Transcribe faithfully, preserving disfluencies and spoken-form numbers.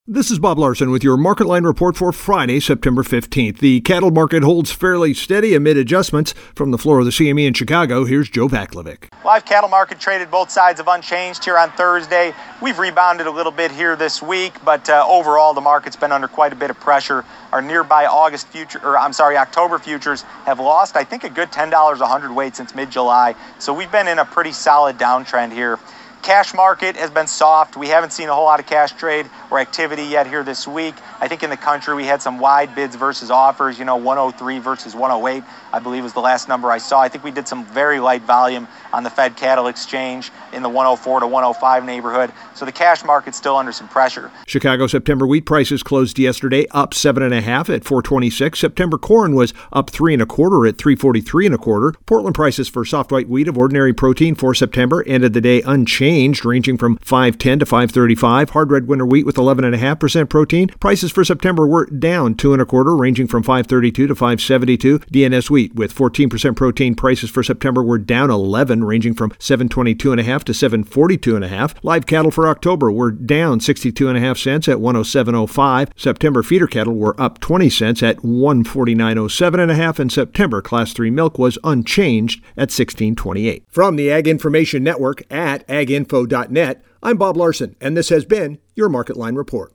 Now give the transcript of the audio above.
This is Bob Larson with your Market Line report for Friday, September fifteenth. The cattle market holds fairly steady amid adjustments. From the floor of the C M E in Chicago, here's Joe Vaclavic. Live cattle market traded both sides of unchanged here on Thursday. We've rebounded a little bit here this week, but uh, overall the market's been under quite a bit of pressure. Our nearby August future, or I'm sorry, October futures have lost, I think, a good ten dollars a hundredweight since mid-July. So we've been in a pretty solid downtrend here. Cash market has been soft. We haven't seen a whole lot of cash trade or activity yet here this week. I think in the country we had some wide bids versus offers, you know, one oh three versus one oh eight, I believe was the last number I saw. I think we did some very light volume on the Fed Cattle Exchange in the one oh four to one oh five neighborhood. So the cash market's still under some pressure. Chicago September wheat prices closed yesterday up seven and a half at four twenty-six. September corn was up three and a quarter at three forty-three and a quarter. Portland prices for soft white wheat of ordinary protein for September ended the day unchanged, ranging from five ten to five thirty-five. Hard red winter wheat with eleven and a half percent protein. Prices for September were down two and a quarter, ranging from five thirty-two to five seventy-two. D N S wheat with fourteen percent protein. Prices for September were down eleven, ranging from seven twenty-two and a half to seven forty-two and a half. Live cattle for October were down sixty-two and a half cents at one oh seven oh five. September feeder cattle were up twenty cents at one forty-nine oh seven and a half, and September class three milk was unchanged at sixteen twenty-eight. From the Ag Information Network at ag info dot net, I'm Bob Larson, and this has been your Market Line report.